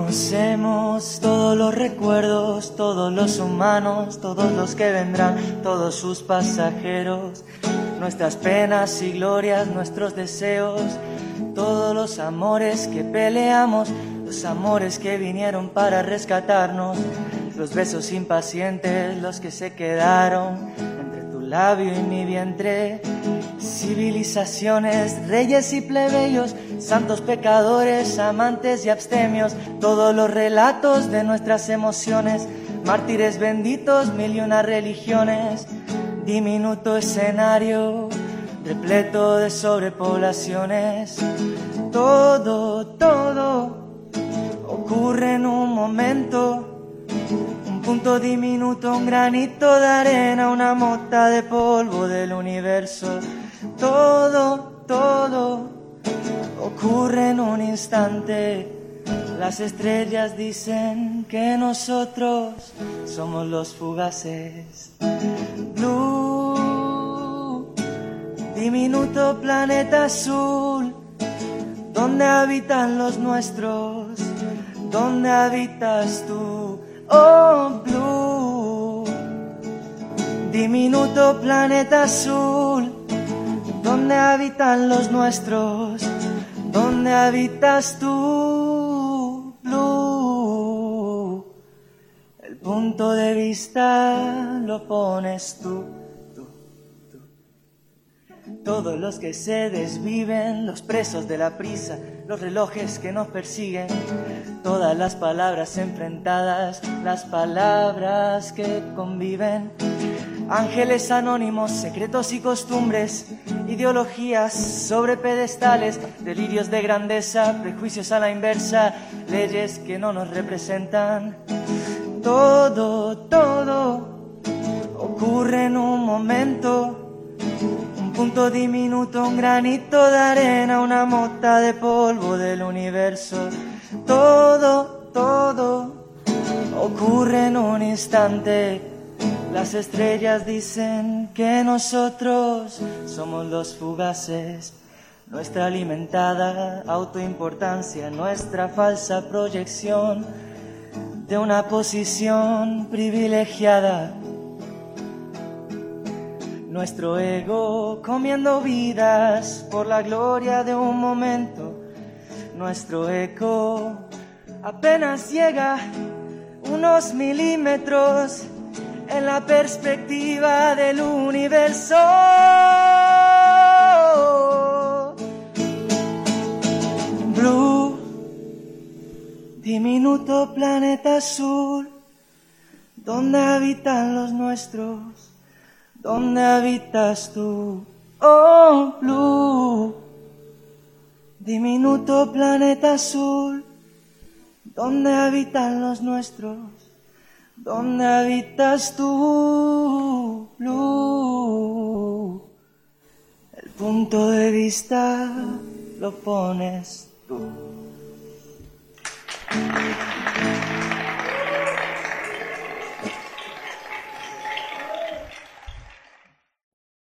Conocemos todos los recuerdos, todos los humanos, todos los que vendrán, todos sus pasajeros, nuestras penas y glorias, nuestros deseos, todos los amores que peleamos, los amores que vinieron para rescatarnos, los besos impacientes, los que se quedaron entre tu labio y mi vientre, civilizaciones, reyes y plebeyos, santos pecadores, amantes y abstemios, todos los relatos de nuestras emociones, mártires benditos, mil y una religiones, diminuto escenario, repleto de sobrepoblaciones, todo ocurre en un momento. Un punto diminuto, un granito de arena, una mota de polvo del universo. Todo ocurre en un instante. Las estrellas dicen que nosotros somos los fugaces. Blue, diminuto planeta azul, ¿dónde habitan los nuestros? ¿Dónde habitas tú? Oh, Blue, diminuto planeta azul, ¿dónde habitan los nuestros? ¿Dónde habitas tú, Blue? El punto de vista lo pones tú. Todos los que se desviven, los presos de la prisa, los relojes que nos persiguen, todas las palabras enfrentadas, las palabras que conviven, ángeles anónimos, secretos y costumbres, ideologías sobre pedestales, delirios de grandeza, prejuicios a la inversa, leyes que no nos representan. Todo ocurre en un momento. Un punto diminuto, un granito de arena, una mota de polvo del universo. Todo ocurre en un instante. Las estrellas dicen que nosotros somos los fugaces. Nuestra alimentada autoimportancia, nuestra falsa proyección de una posición privilegiada. Nuestro ego comiendo vidas por la gloria de un momento. Nuestro eco apenas llega unos milímetros en la perspectiva del universo. Blue, diminuto planeta azul, ¿dónde habitan los nuestros? ¿Dónde habitas tú? Oh, Blue, diminuto planeta azul, ¿dónde habitan los nuestros? ¿Dónde habitas tú, Blue? El punto de vista lo pones tú.